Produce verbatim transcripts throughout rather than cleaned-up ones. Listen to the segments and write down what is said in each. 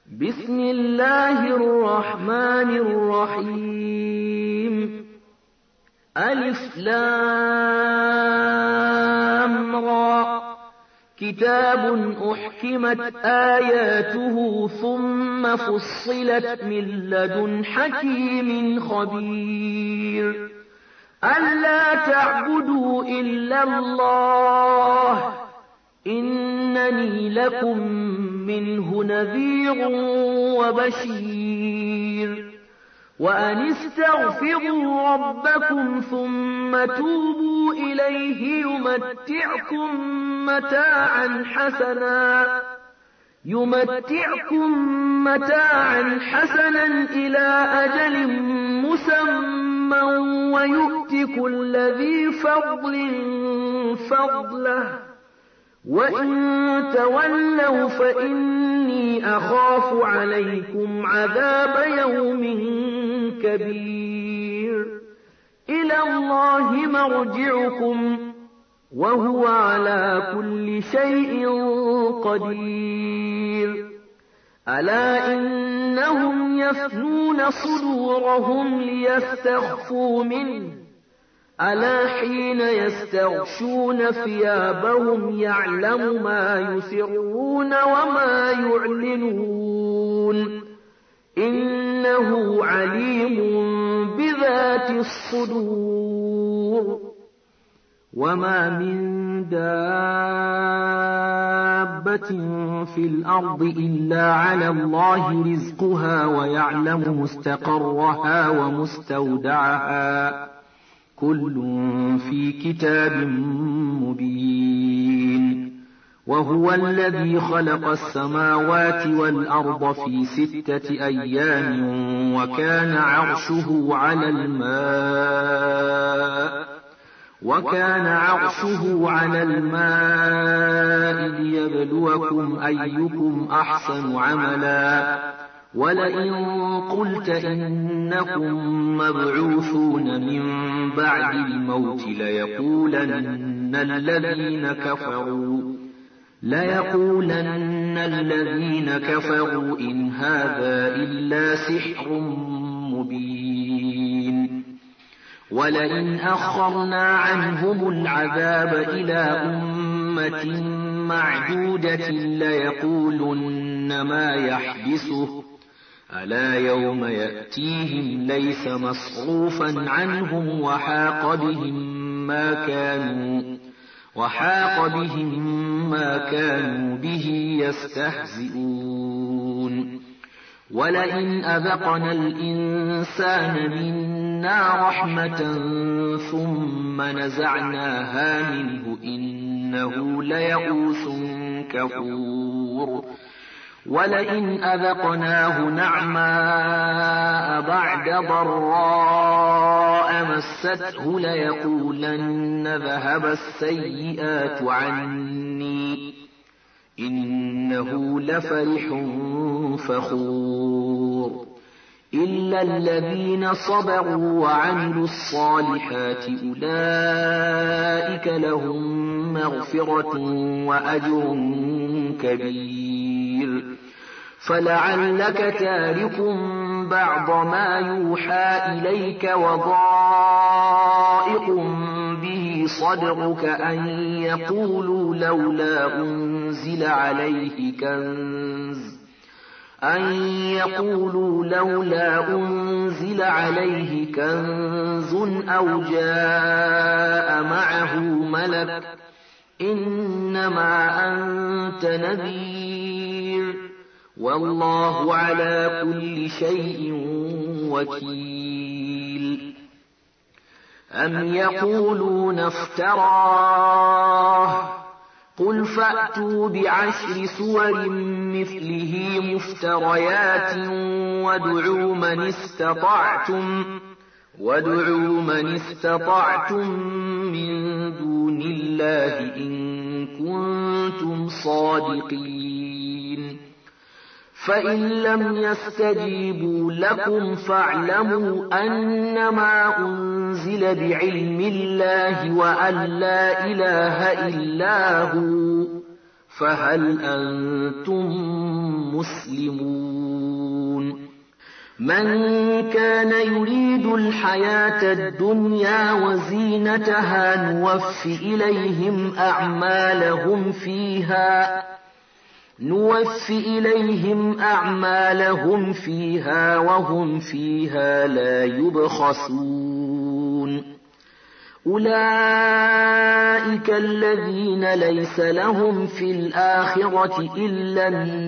بسم الله الرحمن الرحيم ألف لام را كتاب أحكمت آياته ثم فصلت من لدن حكيم خبير ألا تعبدوا إلا الله إنني لكم منه نذير وبشير وأن استغفروا ربكم ثم توبوا إليه يمتعكم متاعا حسنا يمتعكم متاعا حسنا إلى أجل مسمى ويؤت كل ذي فضل فضله وإن تولوا فإني أخاف عليكم عذاب يوم كبير إلى الله مرجعكم وهو على كل شيء قدير ألا إنهم يفنون صدورهم ليستخفوا منه ألا حين يستغشون ثيابهم يعلم ما يسرون وما يعلنون إنه عليم بذات الصدور وما من دابة في الأرض إلا على الله رزقها ويعلم مستقرها ومستودعها كل في كتاب مبين وهو الذي خلق السماوات والأرض في ستة أيام وكان عرشه على الماء وكان عرشه على الماء ليبلوكم أيكم أحسن عملا ولئن قلت إنكم مبعوثون من بعد الموت ليقولن الذين كفروا ليقولن الذين كفروا إن هذا إلا سحر مبين ولئن أخرنا عنهم العذاب إلى أمة معدودة ليقولن ما يحبسه ألا يوم يأتيهم ليس مصروفا عنهم وحاق بهم ما كانوا وحاق بهم ما كانوا به يستهزئون ولئن أذقنا الإنسان منا رحمة ثم نزعناها منه إنه ليئوس كفور ولئن أذقناه نعماء بعد ضراء مسته ليقولن ذهب السيئات عني إنه لفرح فخور إلا الذين صبروا وعملوا الصالحات أولئك لهم مغفرة وأجر كبير فلعلك تارك بعض ما يوحى إليك وضائق به صدرك أن يقولوا لولا أنزل عليه كنز أن يقولوا لولا أنزل عليه كنز أو جاء معه ملك إنما أنت نذير والله على كل شيء وكيل أم يقولون افتراه قل فأتوا بعشر سور مثله مفتريات وادعوا من استطعتم وادعوا من استطعتم من دون الله إن كنتم صادقين فإن لم يستجيبوا لكم فاعلموا أنما أنزل بعلم الله وأن لا إله إلا هو فهل أنتم مسلمون من كان يريد الحياة الدنيا وزينتها نوف إليهم أعمالهم فيها نوف إليهم أعمالهم فيها وهم فيها لا يبخسون أولئك الذين ليس لهم في الآخرة إلا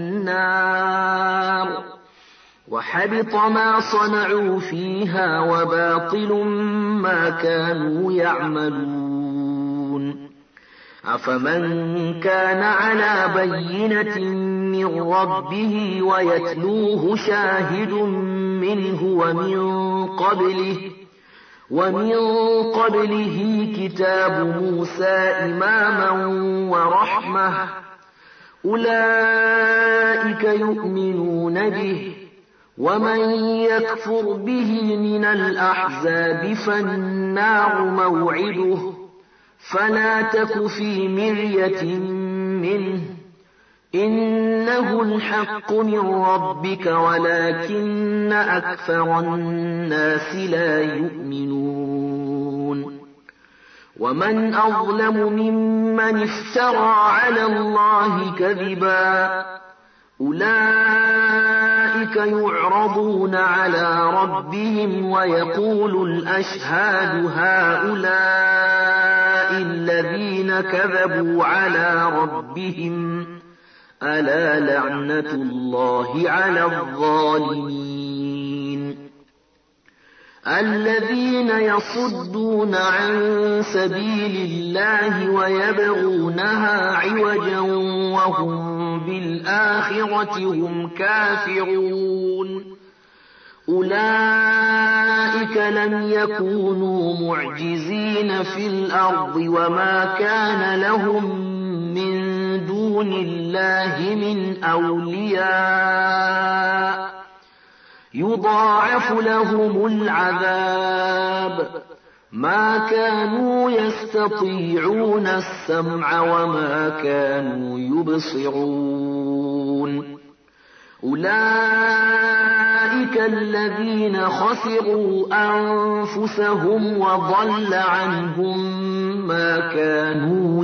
النار وحبط ما صنعوا فيها وباطل ما كانوا يعملون أفمن كان على بينة من ربه ويتلوه شاهد منه ومن قبله ومن قبله كتاب موسى إماما ورحمة أولئك يؤمنون به ومن يكفر به من الأحزاب فالنار موعده فلا تك في مرية منه إنه الحق من ربك ولكن أكثر الناس لا يؤمنون ومن أظلم ممن افترى على الله كذبا أولئك يعرضون على ربهم ويقول الأشهاد هؤلاء الذين كذبوا على ربهم ألا لعنة الله على الظالمين الذين يصدون عن سبيل الله ويبغونها عوجا وهم بالآخرة هم كافرون أولئك لم يكونوا معجزين في الأرض وما كان لهم من دون الله من أولياء يضاعف لهم العذاب ما كانوا يستطيعون السمع وما كانوا يبصرون أولئك الذين خسروا أنفسهم وضل عنهم ما كانوا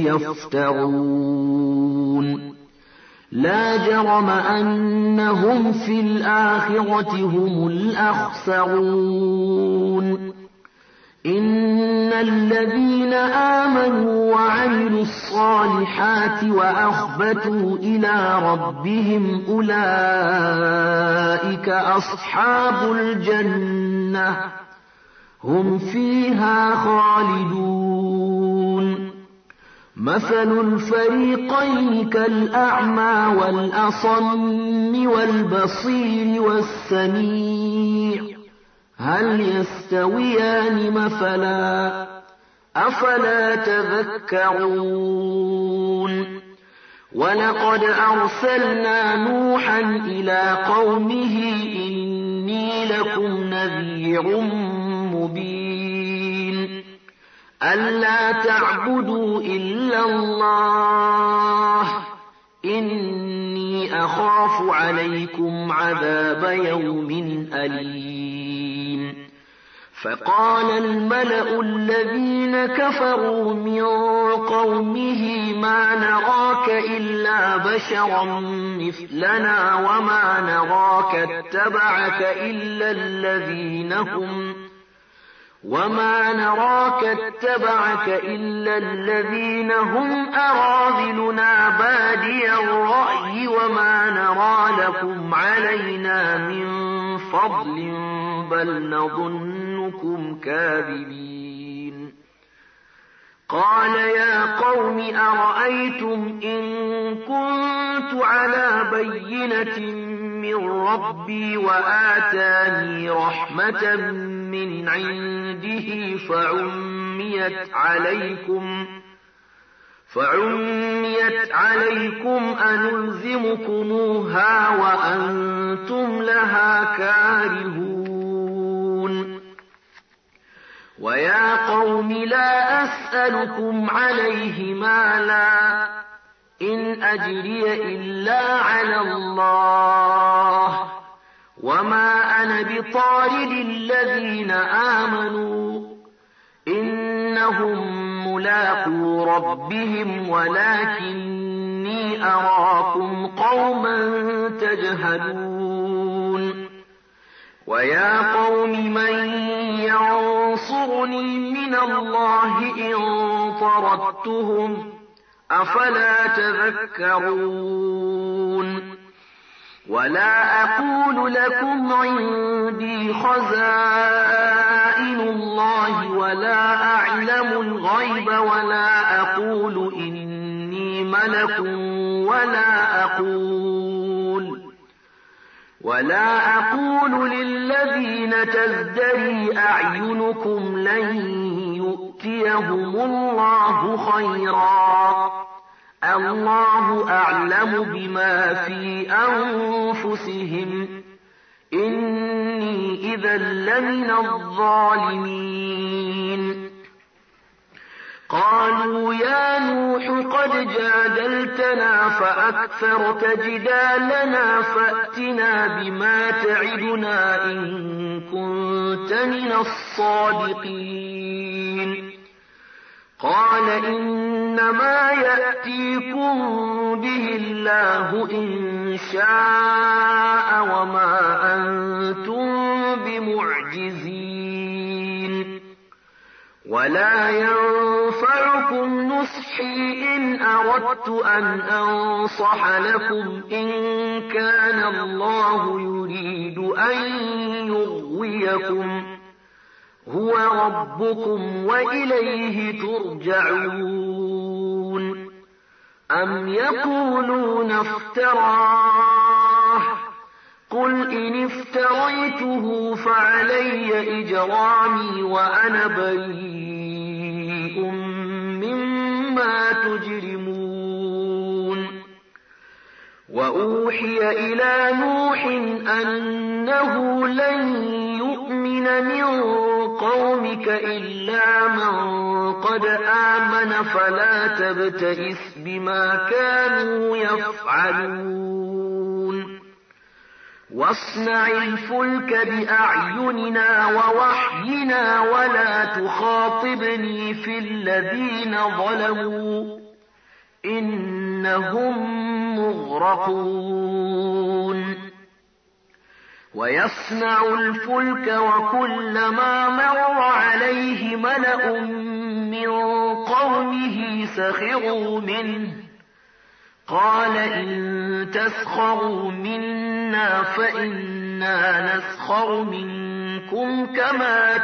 يفترون لا جرم أنهم في الآخرة هم الأخسرون إن الذين آمنوا وعملوا الصالحات وأخبتوا إلى ربهم أولئك أصحاب الجنة هم فيها خالدون مثل الفريقين كالأعمى والأصم والبصير والسميع هل يستويان مثلا أفلا تذكرون ولقد أرسلنا نوحا إلى قومه إني لكم نذير مبين ألا تعبدوا إلا الله إني أخاف عليكم عذاب يوم أليم فقال الملأ الذين كفروا من قومه ما نراك إلا بشرا مثلنا وما نراك اتبعك إلا الذين هم وما نراك اتبعك إلا الذين هم أراذلنا بادي الرأي وما نرى لكم علينا من فضل بل نظنكم كاذبين قال يا قوم أرأيتم إن كنت على بينة من ربي وآتاني رحمة من عنده فعميت عليكم فعميت عليكم أنلزمكموها وأنتم لها كارهون ويا قوم لا أسألكم عليه مالا إن أجري إلا على الله وما أنا بطارد الذين آمنوا إنهم ملاقو ربهم ولكني أراكم قوما تجهلون ويا قوم من ينصرني من الله إن طردتهم أفلا تذكرون ولا أقول لكم عندي خزائن الله ولا أعلم الغيب ولا أقول إني ملك ولا أقول ولا أقول للذين تزدري أعينكم لن يؤتيهم الله خيرا الله أعلم بما في أنفسهم إني إذا لمن الظالمين قالوا يا نوح قد جادلتنا فأكثرت جدالنا فأتنا بما تعدنا إن كنت من الصادقين قال إنما يأتيكم به الله إن شاء وما أنتم بمعجزين ولا ينفعكم نصحي إن أردت أن أنصح لكم إن كان الله يريد أن يغويكم هو ربكم وإليه ترجعون أم يقولون افتراه قل إن افتريته فعلي إجرامي وأنا بريء مما تجرمون وأوحي إلى نوح أنه لن يؤمن من قومك إلا من قد آمن فلا تبتئس بما كانوا يفعلون واصنع الفلك بأعيننا ووحينا ولا تخاطبني في الذين ظلموا إنهم مغرقون ويصنع الفلك وكلما مر عليه ملأ من قومه سخروا منه قال إن تسخروا منا فإنا نسخر منكم كما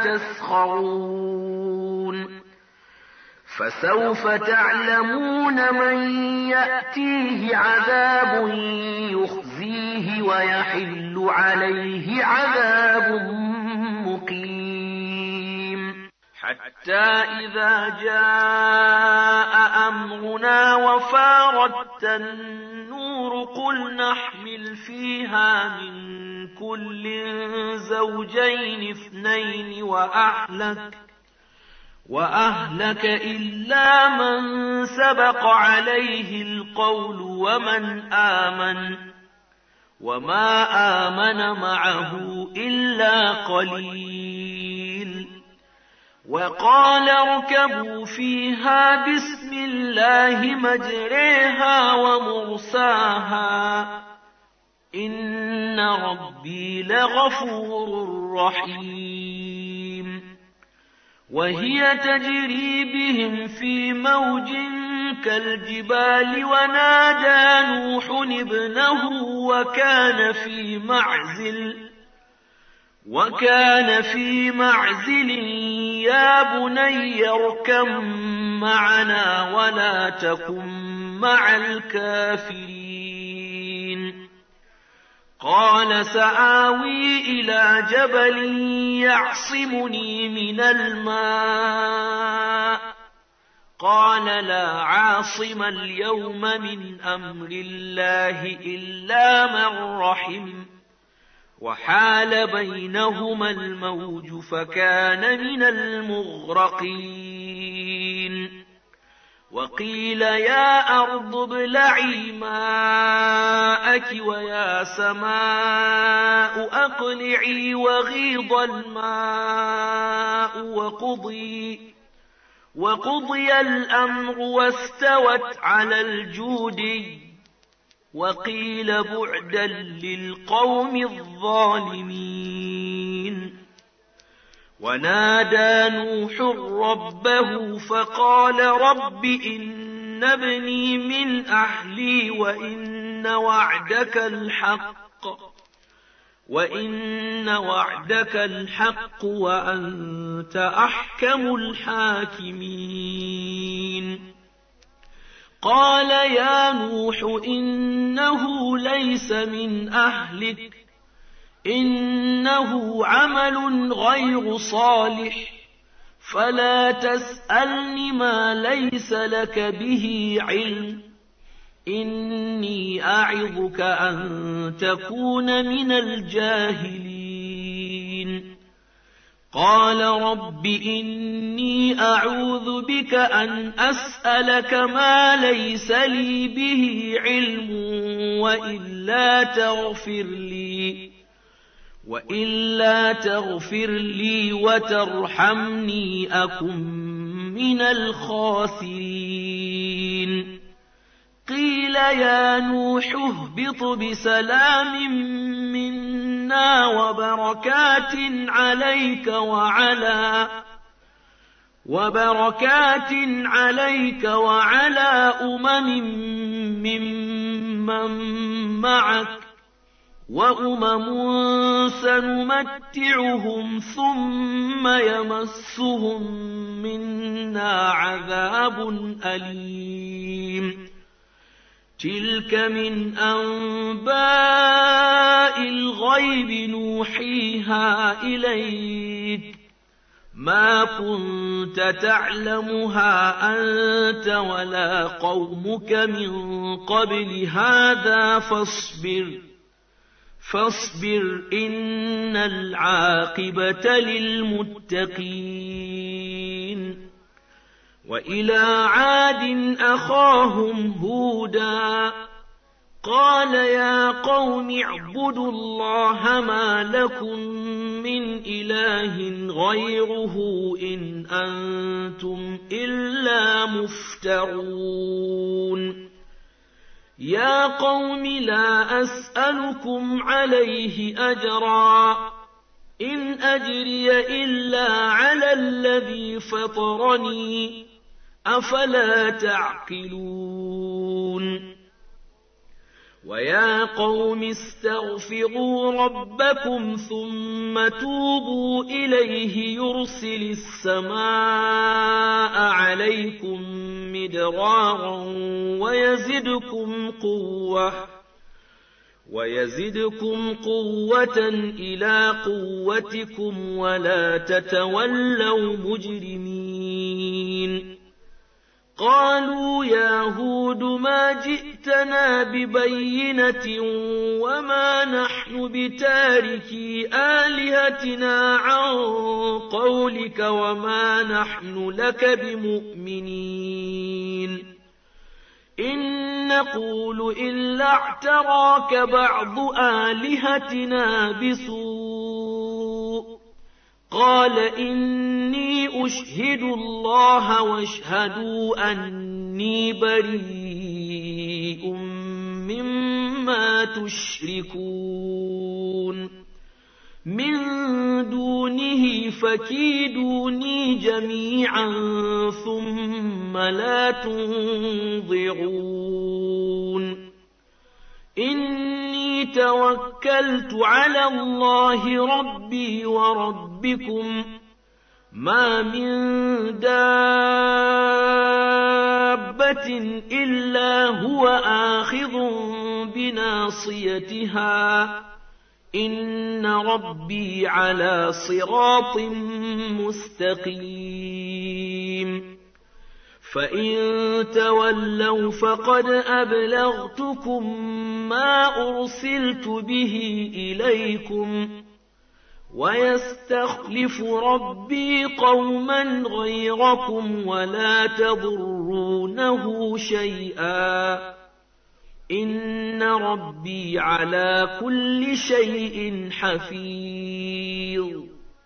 تسخرون فسوف تعلمون من يأتيه عذاب يخزيه ويحل عليه عذاب مقيم حتى إذا جاء أمرنا وفارت النور قل نحمل فيها من كل زوجين اثنين وأهلك وأهلك إلا من سبق عليه القول ومن آمن وما آمن معه إلا قليل وقال اركبوا فيها بسم الله مجريها ومرساها إن ربي لغفور رحيم وهي تجري بهم في موج كالجبال ونادى نوح ابنه وكان في معزل وكان في معزل يا بني اركب معنا ولا تكن مع الكافرين قال سآوي إلى جبل يعصمني من الماء قال لا عاصم اليوم من أمر الله إلا من رحم وحال بينهما الموج فكان من المغرقين وقيل يا أرض ابلعي ماءك ويا سماء أقلعي وغيض الماء وقضي, وقضي الأمر واستوت على الجودي وقيل بعدا للقوم الظالمين. ونادى نوح ربه فقال رب إن ابني من أهلي وإن وعدك الحق وإن وعدك الحق وأنت أحكم الحاكمين. قال يا نوح إنه ليس من أهلك إنه عمل غير صالح فلا تسألني ما ليس لك به علم إني أعظك أن تكون من الجاهلين. قال رب إني أعوذ بك أن أسألك ما ليس لي به علم وإلا تغفر لي وإلا تغفر لي وترحمني أكن من الخاسرين. قيل يا نوح اهبط بسلام منا وبركات عليك وعلى وبركات عليك وعلى أمم ممن معك وأمم سنمتعهم ثم يمسهم منا عذاب أليم. تلك من أنباء الغيب نوحيها إليك ما كنت تعلمها أنت ولا قومك من قبل هذا فاصبر فاصبر إن العاقبة للمتقين. وإلى عاد أخاهم هودا قال يا قوم اعبدوا الله ما لكم من إله غيره إن أنتم إلا مفترون. يا قوم لا أسألكم عليه أجرا إن أجري إلا على الذي فطرني أفلا تعقلون. ويا قوم استغفروا ربكم ثم توبوا إليه يرسل السماء عليكم مدرارا ويزدكم قوة ويزدكم قوة إلى قوتكم ولا تتولوا مجرمين. قالوا يا هود ما جئتنا ببينة وما نحن بتاركي آلهتنا عن قولك وما نحن لك بمؤمنين إن نقول إلا اعتراك بعض آلهتنا بسوء. قال إني أشهد الله واشهدوا أني بريء مما تشركون من دونه فكيدوني جميعا ثم لا تنظرون. إني توكلت على الله ربي وربكم ما من دابة إلا هو آخذ بناصيتها إن ربي على صراط مستقيم. فإن تولوا فقد أبلغتكم ما أرسلت به إليكم ويستخلف ربي قوما غيركم ولا تضرونه شيئا إن ربي على كل شيء حفيظ.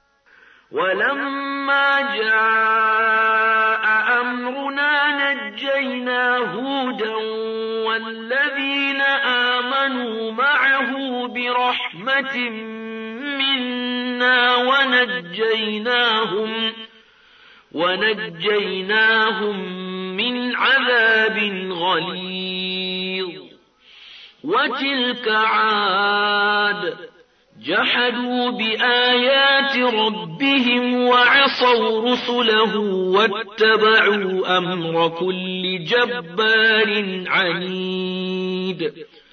ولما جاء أمرنا نجينا هودا والذين آمنوا معه برحمة منا ونجيناهم ونجيناهم من عذاب غليظ. وتلك عاد جحدوا بآيات ربهم وعصوا رسله واتبعوا أمر كل جبار عنيد.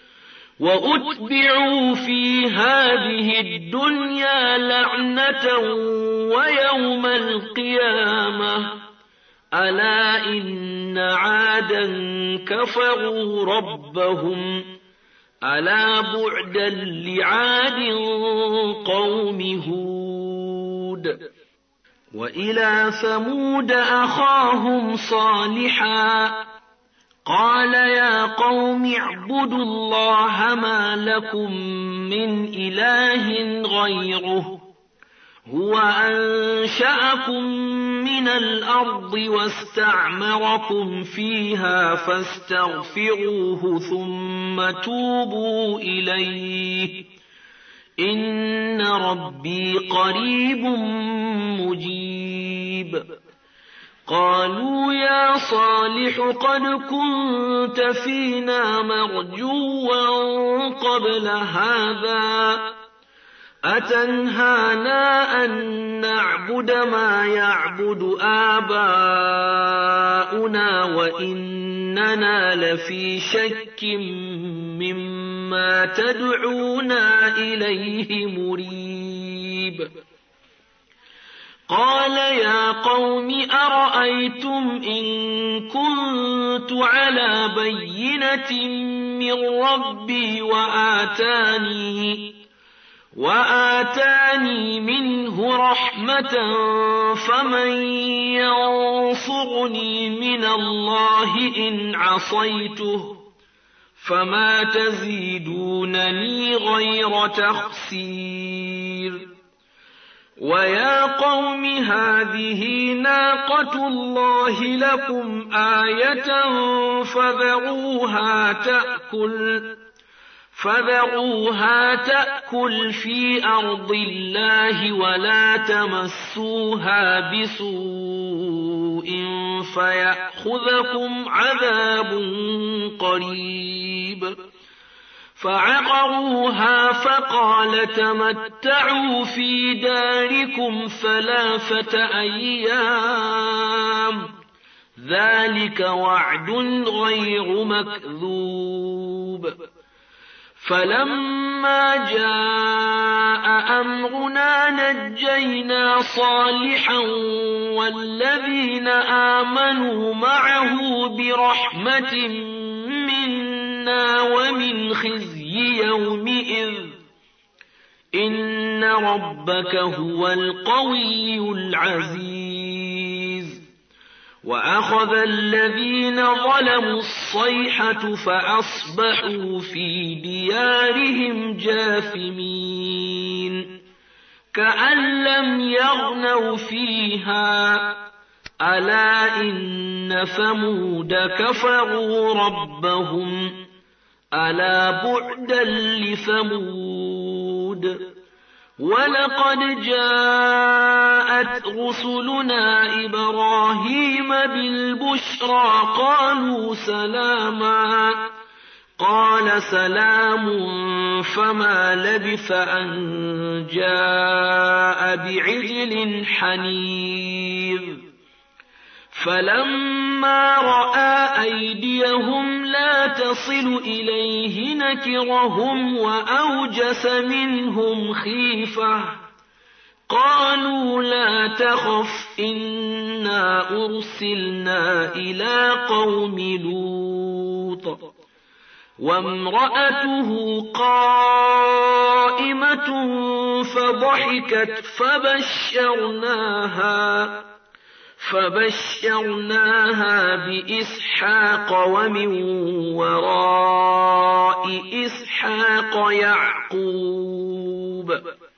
وأتبعوا في هذه الدنيا لعنة ويوم القيامة ألا إن عادا كفروا ربهم ألا بعدا لعاد قوم هود. وإلى ثمود أخاهم صالحا قال يا قوم اعبدوا الله ما لكم من إله غيره هو أنشأكم من الأرض واستعمركم فيها فاستغفروه ثم توبوا إليه إن ربي قريب مجيب. قالوا يا صالح قد كنت فينا مرجوا قبل هذا أتنهانا أن نعبد ما يعبد آباؤنا وإننا لفي شك مما تدعونا إليه مريب. قال يا قوم أرأيتم إن كنت على بينة من ربي وآتاني وآتاني منه رحمة فمن ينصرني من الله إن عصيته فما تزيدونني غير تخسير. ويا قوم هذه ناقة الله لكم آية فذروها تأكل فذروها تأكل في أرض الله ولا تمسوها بسوء فيأخذكم عذاب قريب. فعقروها فقال تمتعوا في داركم ثلاثة أيام ذلك وعد غير مكذوب. فلما جاء أمرنا نجينا صالحا والذين آمنوا معه برحمة منا ومن خزي يومئذ إن ربك هو القوي العزيز. وأخذ الذين ظلموا الصيحة فأصبحوا في ديارهم جاثمين كأن لم يغنوا فيها ألا إن ثمود كفروا ربهم ألا بعدا لثمود. ولقد جاءت رسلنا إبراهيم بالبشرى قالوا سلاما قال سلام فما لبث أن جاء بعجل حنيذ. فلما رأى أيديهم لا تصل إليه نكرهم وأوجس منهم خيفة قالوا لا تخف إنا أرسلنا إلى قوم لوط وامرأته قائمة فضحكت فبشرناها فبشرناها بإسحاق ومن وراء إسحاق يعقوب.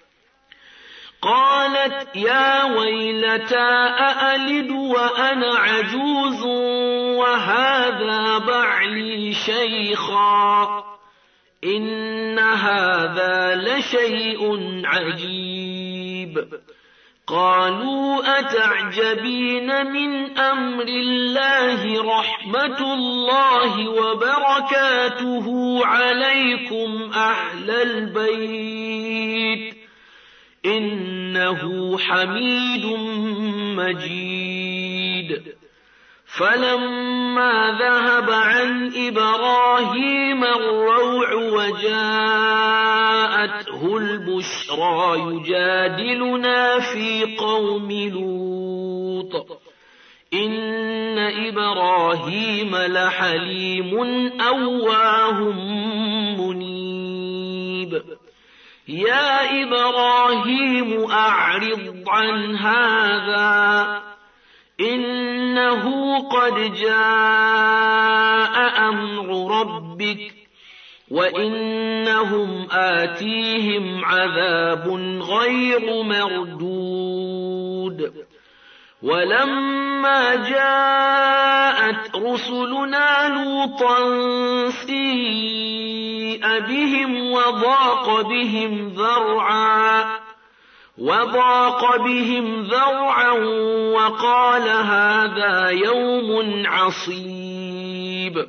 قالت يا ويلتى أألد وأنا عجوز وهذا بعلي شيخا إن هذا لشيء عجيب. قالوا أتعجبين من أمر الله رحمة الله وبركاته عليكم أهل البيت إنه حميد مجيد. فلما ذهب عن إبراهيم الروع وجاءته البشرى يجادلنا في قوم لوط إن إبراهيم لحليم أواه منيب. يا إبراهيم أعرض عن هذا إنه قد جاء أمر ربك وإنهم آتيهم عذاب غير مردود. ولما جاءت رسلنا لوطا سيء بهم وضاق بهم ذرعا وضاق بهم ذرعا وقال هذا يوم عصيب.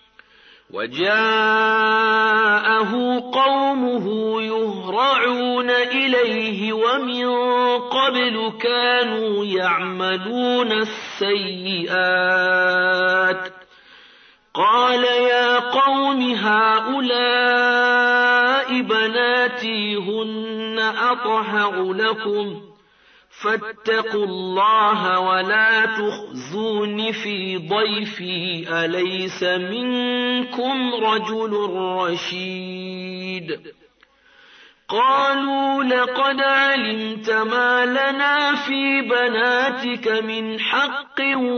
وجاءه قومه يهرعون إليه ومن قبل كانوا يعملون السيئات. قال يا قوم هؤلاء بناتي هن أطهر لكم فاتقوا الله ولا تخزون في ضيفي أليس منكم رجل رشيد. قالوا لقد علمت ما لنا في بناتك من حق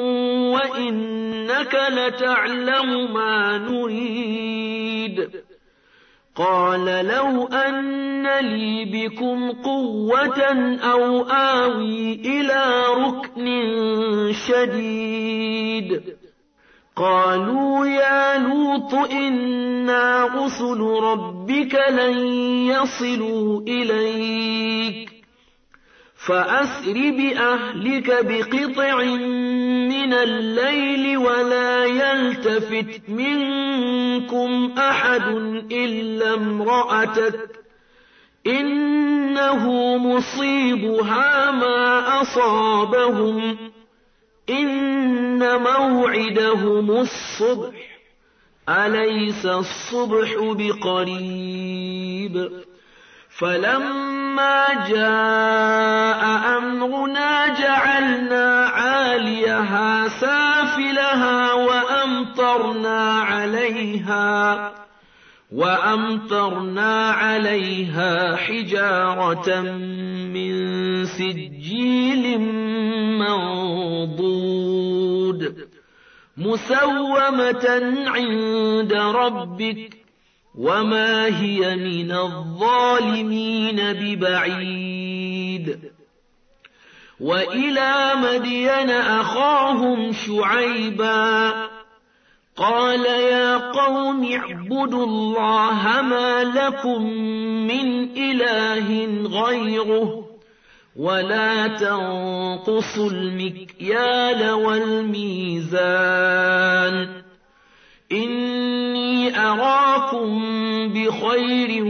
وإنك لتعلم ما نريد. قال لو أن لي بكم قوة أو آوي إلى ركن شديد. قالوا يا لوط إنا رسل ربك لن يصلوا إليك فأسر بأهلك بقطع من الليل ولا يلتفت منكم أحد إلا امرأتك إنه مصيبها ما أصابهم إن موعدهم الصبح أليس الصبح بقريب. فلما جاء أمرنا جعلنا عاليها سافلها وأمطرنا عليها وأمطرنا عليها حجارة من سجيل منضود مسومة عند ربك وما هي من الظالمين ببعيد. وإلى مدين أخاهم شعيبا قال يا قوم اعبدوا الله ما لكم من إله غيره ولا تنقصوا المكيال والميزان إني أراكم بخير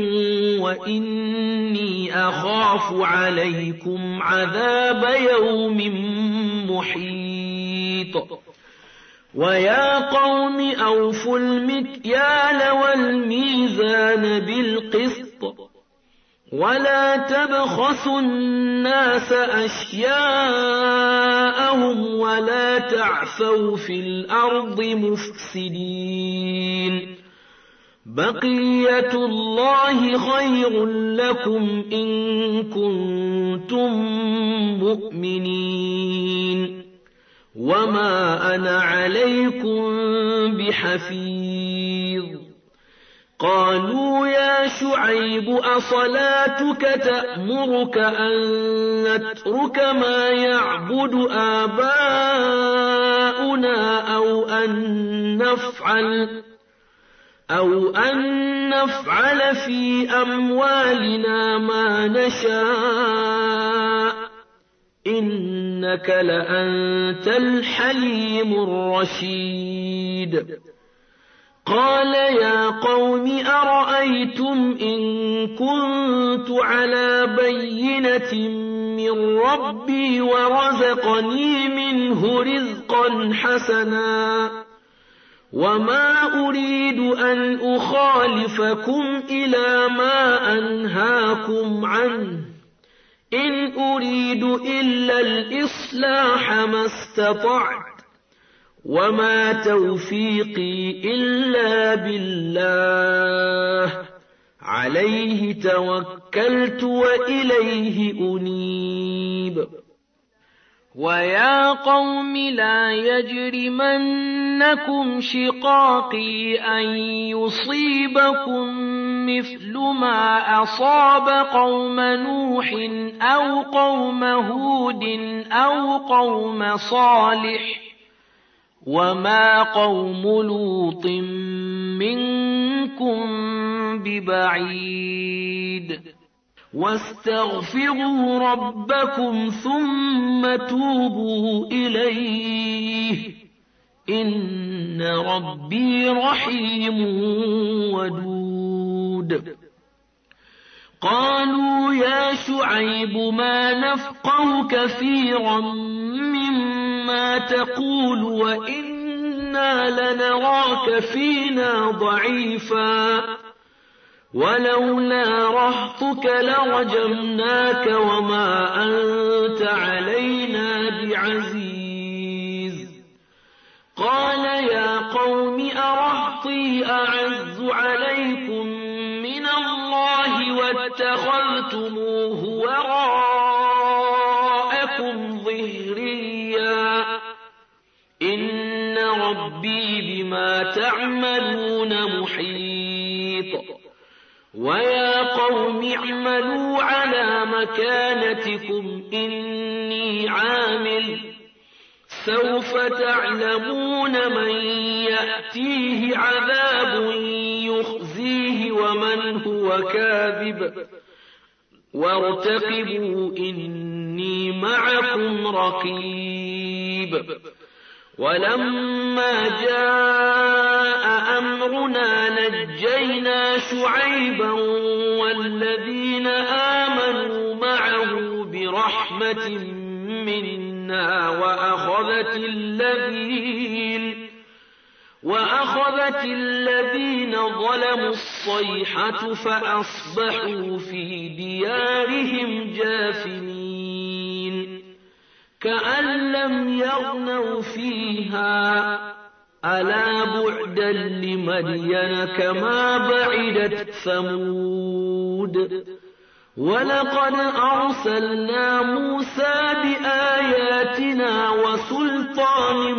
وإني أخاف عليكم عذاب يوم محيط. ويا قوم أوفوا المكيال والميزان بالقسط ولا تبخسوا الناس أشياءهم ولا تعثوا في الأرض مفسدين. بقية الله خير لكم إن كنتم مؤمنين. وما أنا عليكم بحفيظ قالوا يا شعيب أصلاتك تأمرك أن نترك ما يعبد آباؤنا أو أن نفعل أو أن نفعل في أموالنا ما نشاء إنك لأنت الحليم الرشيد قال يا قوم أرأيتم إن كنت على بينة من ربي ورزقني منه رزقا حسنا وما أريد أن أخالفكم إلى ما أنهاكم عنه إن أريد إلا الإصلاح ما استطعت وما توفيقي إلا بالله عليه توكلت وإليه أنيب ويا قوم لا يجرمنكم شقاقي أن يصيبكم مثل ما أصاب قوم نوح أو قوم هود أو قوم صالح وما قوم لوط منكم ببعيد واستغفروا ربكم ثم توبوا إليه إن ربي رحيم ودود قالوا يا شعيب ما نفقه كثيرا مما تقول وإنا لنراك فينا ضعيفا ولولا رهطك لرجمناك وما أنت علينا بعزيز قال يا قوم أرهطي أعز عليكم من الله واتخذتموه وراءكم ظهريا إن ربي بما تعملون محيط ويا قوم اعملوا على مكانتكم إني عامل سوف تعلمون من يأتيه عذاب يخزيه ومن هو كاذب وارتقبوا إني معكم رقيب ولما جاء أمرنا نجينا شعيبا والذين آمنوا معه برحمة منا وأخذت الذين وأخذت الذين ظلموا الصيحة فأصبحوا في ديارهم جاثمين كأن لم يغنوا فيها ألا بعدا لمدين كما بعدت ثمود ولقد أرسلنا موسى بآياتنا وسلطان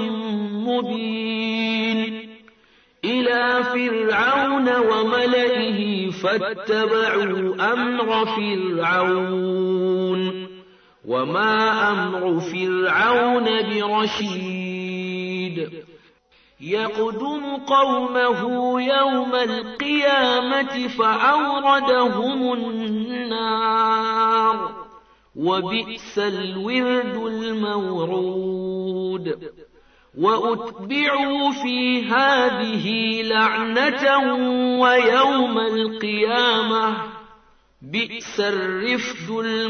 مبين إلى فرعون وملئه فاتبعوا أمر فرعون وما أمر فرعون برشيد يقدم قومه يوم القيامة فأوردهم النار وبئس الورد المورود وأتبعوا في هذه لعنة ويوم القيامة بئس الرفد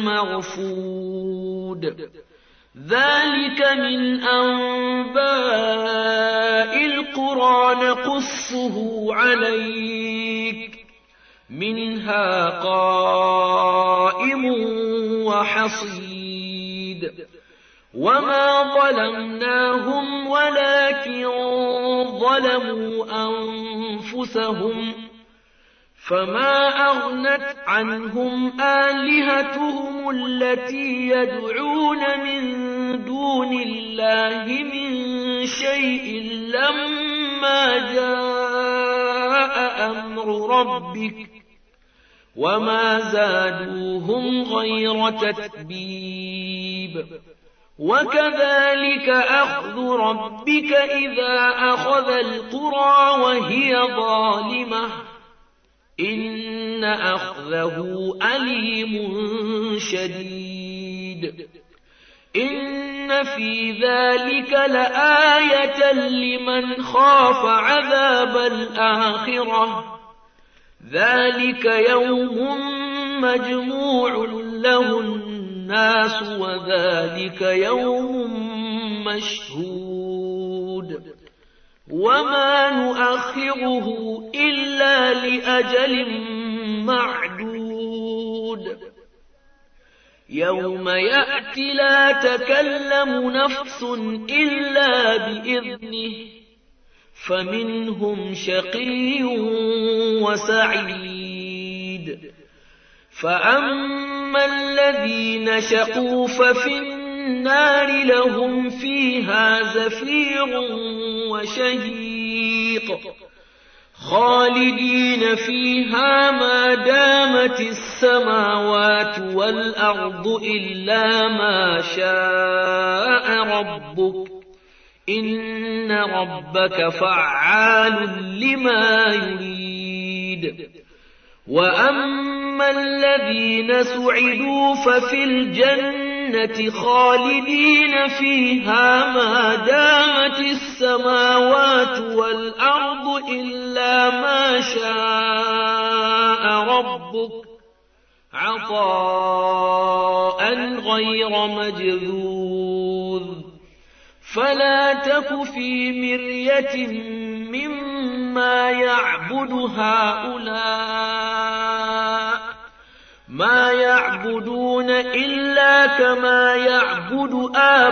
المرفود ذلك من أنباء القرى نقصه عليك منها قائم وحصيد وما ظلمناهم ولكن ظلموا أنفسهم فما أغنت عنهم آلهتهم التي يدعون من دون الله من شيء لما جاء أمر ربك وما زادوهم غير تتبيب وكذلك أخذ ربك إذا أخذ القرى وهي ظالمة إن أخذه أليم شديد إن في ذلك لآية لمن خاف عذاب الآخرة ذلك يوم مجموع له الناس وذلك يوم مشهود وما نؤخره إلا لأجل معدود يوم يأتي لا تكلم نفس إلا بإذنه فمنهم شقي وسعيد فأما الذين شقوا ففي النار لهم فيها زفير وشهيق خالدين فيها ما دامت السماوات والأرض إلا ما شاء ربك إن ربك فعال لما يريد وأما الذين سعدوا ففي الجنة خالدين فيها ما دامت السماوات والأرض إلا ما شاء ربك عطاء غير مجذوذ فلا تك في مرية مما يعبد هؤلاء ما يعبدون إلا كما يعبد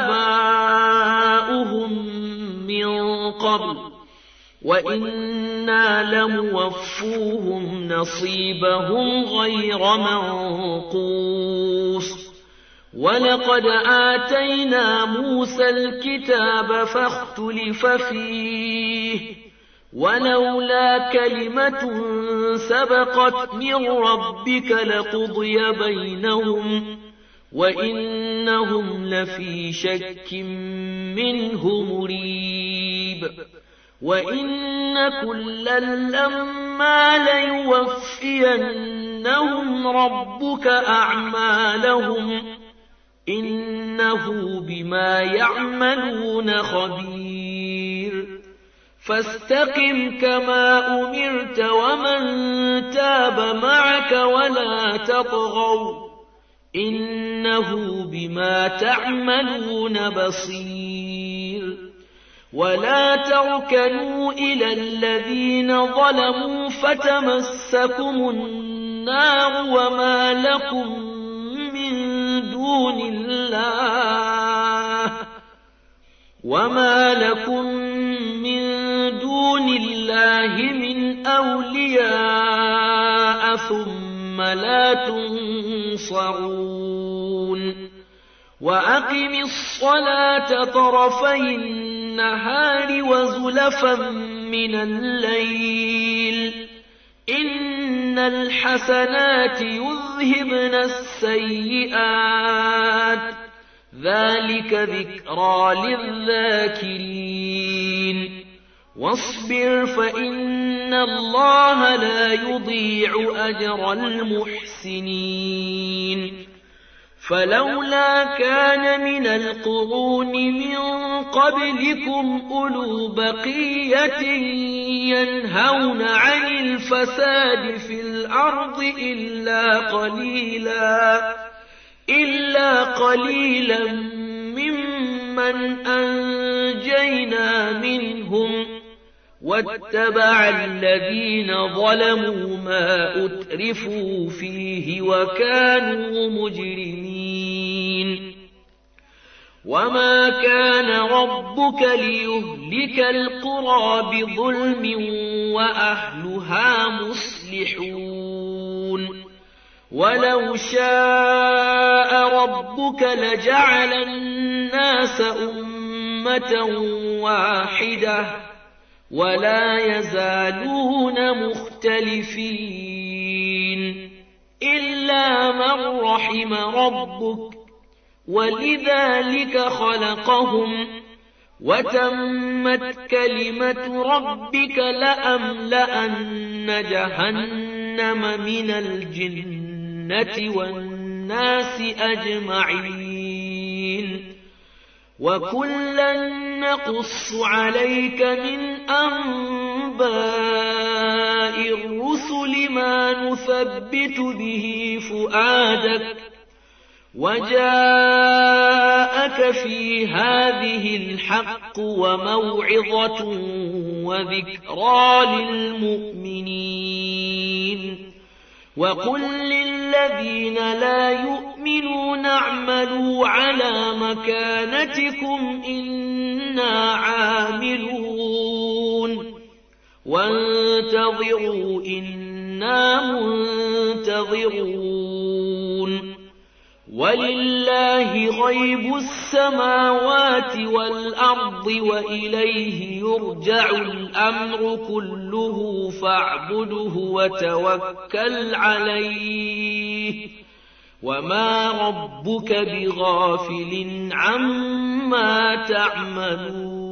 آباؤهم من قبل وإنا لموفوهم نصيبهم غير منقوص ولقد آتينا موسى الكتاب فاختلف فيه ولولا كلمة سبقت من ربك لقضي بينهم وإنهم لفي شك منه مريب وإن كلا لما ليوفينهم ربك أعمالهم إنه بما يعملون خبير فاستقم كما أمرت ومن تاب معك ولا تطغوا إنه بما تعملون بصير ولا تركنوا إلى الذين ظلموا فتمسكم النار وما لكم من دون الله وما لكم من دون الله من أولياء ثم لا تنصرون وأقم الصلاة طرفي النهار وزلفا من الليل إن الحسنات يذهبن السيئات ذلك ذكرى للذاكرين واصبر فإن الله لا يضيع أجر المحسنين فلولا كان من القرون من قبلكم أولو بقية ينهون عن الفساد في الأرض إلا قليلا إلا قليلا ممن أنجينا منهم واتبع الذين ظلموا ما أترفوا فيه وكانوا مجرمين وما كان ربك ليهلك القرى بظلم وأهلها مصلحون ولو شاء ربك لجعل الناس أمة واحدة ولا يزالون مختلفين إلا من رحم ربك ولذلك خلقهم وتمت كلمة ربك لأملأن جهنم من الجنة والناس أجمعين وكلا نقص عليك من أنباء الرسل ما نثبت به فؤادك وجاءك في هذه الحق وموعظة وذكرى للمؤمنين وقل للذين لا يؤمنون اعملوا على مكانتكم إنا عاملون وانتظروا إنا منتظرون ولله غيب السماوات والأرض وإليه يرجع الأمر كله فاعبده وتوكل عليه وما ربك بغافل عما تعملون